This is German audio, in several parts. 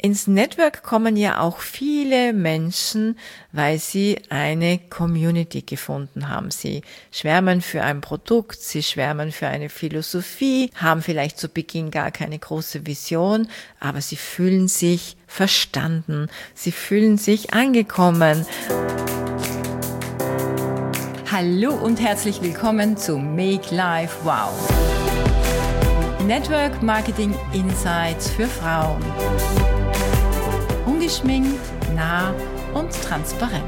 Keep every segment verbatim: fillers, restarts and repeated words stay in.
ins Network kommen ja auch viele Menschen, weil sie eine Community gefunden haben. Sie schwärmen für ein Produkt, sie schwärmen für eine Philosophie, haben vielleicht zu Beginn gar keine große Vision, aber sie fühlen sich verstanden, sie fühlen sich angekommen. Hallo und herzlich willkommen zu Make Life Wow. Network Marketing Insights für Frauen. Ungeschminkt, nah und transparent.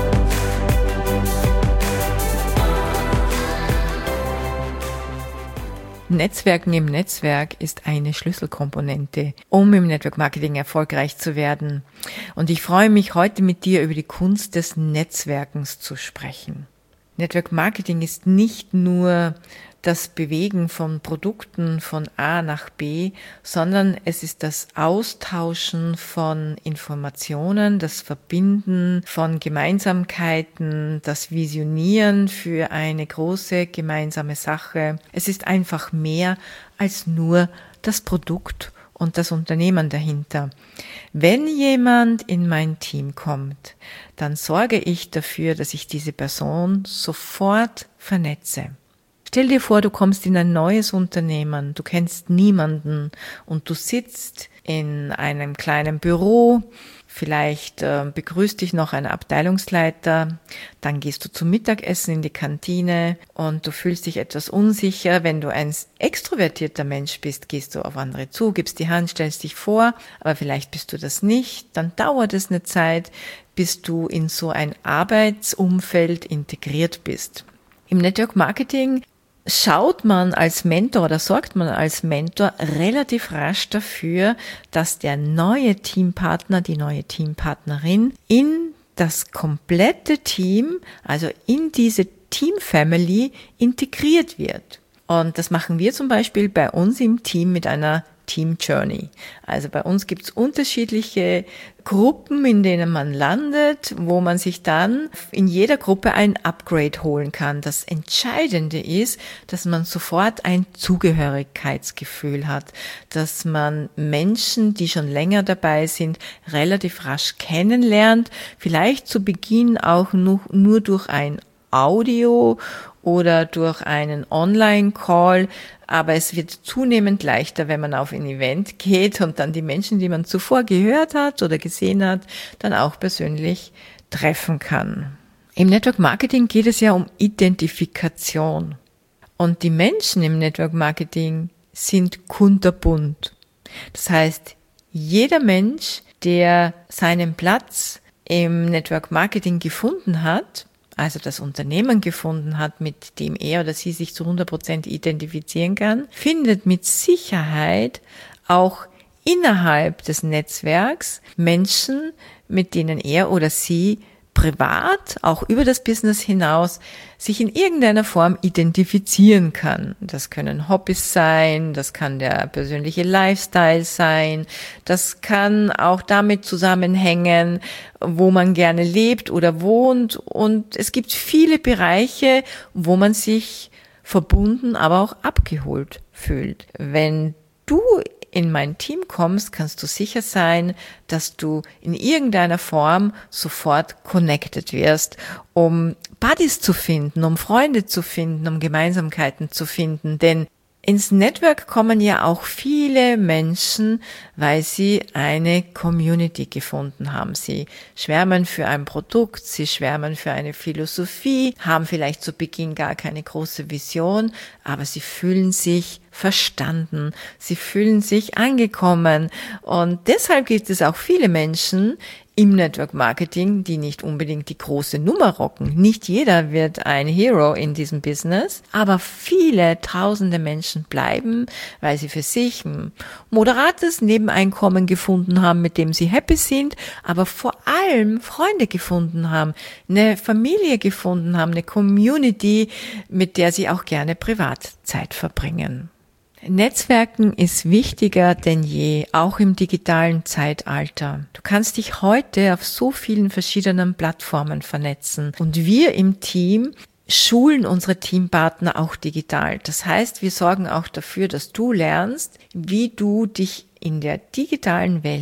Netzwerken im Netzwerk ist eine Schlüsselkomponente, um im Network Marketing erfolgreich zu werden. Und ich freue mich, heute mit dir über die Kunst des Netzwerkens zu sprechen. Network Marketing ist nicht nur das Bewegen von Produkten von A nach B, sondern es ist das Austauschen von Informationen, das Verbinden von Gemeinsamkeiten, das Visionieren für eine große gemeinsame Sache. Es ist einfach mehr als nur das Produkt und das Unternehmen dahinter. Wenn jemand in mein Team kommt, dann sorge ich dafür, dass ich diese Person sofort vernetze. Stell dir vor, du kommst in ein neues Unternehmen, du kennst niemanden und du sitzt in einem kleinen Büro, vielleicht äh, begrüßt dich noch ein Abteilungsleiter, dann gehst du zum Mittagessen in die Kantine und du fühlst dich etwas unsicher. Wenn du ein extrovertierter Mensch bist, gehst du auf andere zu, gibst die Hand, stellst dich vor, aber vielleicht bist du das nicht, dann dauert es eine Zeit, bis du in so ein Arbeitsumfeld integriert bist. Im Network Marketing schaut man als Mentor oder sorgt man als Mentor relativ rasch dafür, dass der neue Teampartner, die neue Teampartnerin in das komplette Team, also in diese Team-Family integriert wird. Und das machen wir zum Beispiel bei uns im Team mit einer Team Journey. Also bei uns gibt es unterschiedliche Gruppen, in denen man landet, wo man sich dann in jeder Gruppe ein Upgrade holen kann. Das Entscheidende ist, dass man sofort ein Zugehörigkeitsgefühl hat, dass man Menschen, die schon länger dabei sind, relativ rasch kennenlernt, vielleicht zu Beginn auch nur, nur durch ein Audio oder durch einen Online-Call, aber es wird zunehmend leichter, wenn man auf ein Event geht und dann die Menschen, die man zuvor gehört hat oder gesehen hat, dann auch persönlich treffen kann. Im Network Marketing geht es ja um Identifikation und die Menschen im Network Marketing sind kunterbunt. Das heißt, jeder Mensch, der seinen Platz im Network Marketing gefunden hat, also das Unternehmen gefunden hat, mit dem er oder sie sich zu hundert Prozent identifizieren kann, findet mit Sicherheit auch innerhalb des Netzwerks Menschen, mit denen er oder sie privat, auch über das Business hinaus, sich in irgendeiner Form identifizieren kann. Das können Hobbys sein, das kann der persönliche Lifestyle sein, das kann auch damit zusammenhängen, wo man gerne lebt oder wohnt. Und es gibt viele Bereiche, wo man sich verbunden, aber auch abgeholt fühlt. Wenn du in mein Team kommst, kannst du sicher sein, dass du in irgendeiner Form sofort connected wirst, um Buddies zu finden, um Freunde zu finden, um Gemeinsamkeiten zu finden. Denn ins Network kommen ja auch viele Menschen, weil sie eine Community gefunden haben. Sie schwärmen für ein Produkt, sie schwärmen für eine Philosophie, haben vielleicht zu Beginn gar keine große Vision, aber sie fühlen sich verstanden, sie fühlen sich angekommen. Und deshalb gibt es auch viele Menschen im Network Marketing, die nicht unbedingt die große Nummer rocken. Nicht jeder wird ein Hero in diesem Business, aber viele tausende Menschen bleiben, weil sie für sich ein moderates Nebeneinkommen gefunden haben, mit dem sie happy sind, aber vor allem Freunde gefunden haben, eine Familie gefunden haben, eine Community, mit der sie auch gerne Privatzeit verbringen. Netzwerken ist wichtiger denn je, auch im digitalen Zeitalter. Du kannst dich heute auf so vielen verschiedenen Plattformen vernetzen und wir im Team schulen unsere Teampartner auch digital. Das heißt, wir sorgen auch dafür, dass du lernst, wie du dich in der digitalen Welt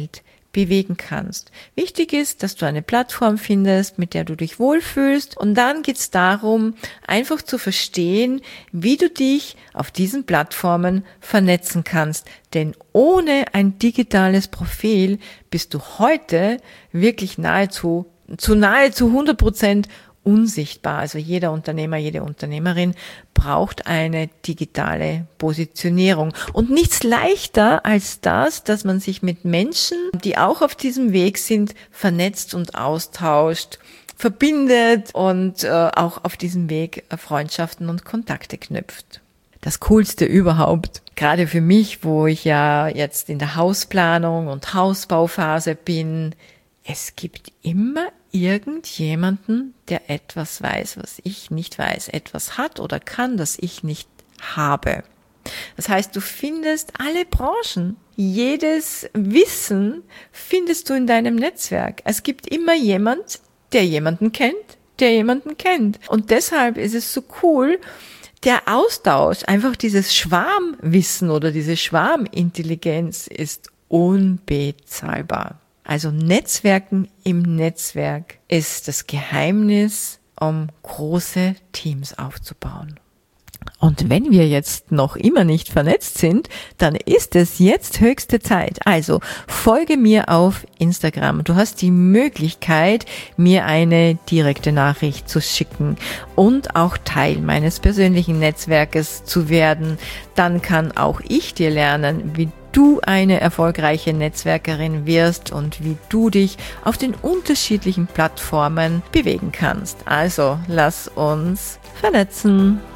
bewegen kannst. Wichtig ist, dass du eine Plattform findest, mit der du dich wohlfühlst, und dann geht es darum, einfach zu verstehen, wie du dich auf diesen Plattformen vernetzen kannst. Denn ohne ein digitales Profil bist du heute wirklich nahezu, zu nahezu hundert Prozent unsichtbar. Also jeder Unternehmer, jede Unternehmerin braucht eine digitale Positionierung. Und nichts leichter als das, dass man sich mit Menschen, die auch auf diesem Weg sind, vernetzt und austauscht, verbindet und äh, auch auf diesem Weg Freundschaften und Kontakte knüpft. Das Coolste überhaupt, gerade für mich, wo ich ja jetzt in der Hausplanung und Hausbauphase bin, es gibt immer irgendjemanden, der etwas weiß, was ich nicht weiß, etwas hat oder kann, das ich nicht habe. Das heißt, du findest alle Branchen, jedes Wissen findest du in deinem Netzwerk. Es gibt immer jemand, der jemanden kennt, der jemanden kennt. Und deshalb ist es so cool, der Austausch, einfach dieses Schwarmwissen oder diese Schwarmintelligenz ist unbezahlbar. Also Netzwerken im Netzwerk ist das Geheimnis, um große Teams aufzubauen. Und wenn wir jetzt noch immer nicht vernetzt sind, dann ist es jetzt höchste Zeit. Also folge mir auf Instagram. Du hast die Möglichkeit, mir eine direkte Nachricht zu schicken und auch Teil meines persönlichen Netzwerkes zu werden. Dann kann auch ich dir lernen, wie du eine erfolgreiche Netzwerkerin wirst und wie du dich auf den unterschiedlichen Plattformen bewegen kannst. Also lass uns vernetzen.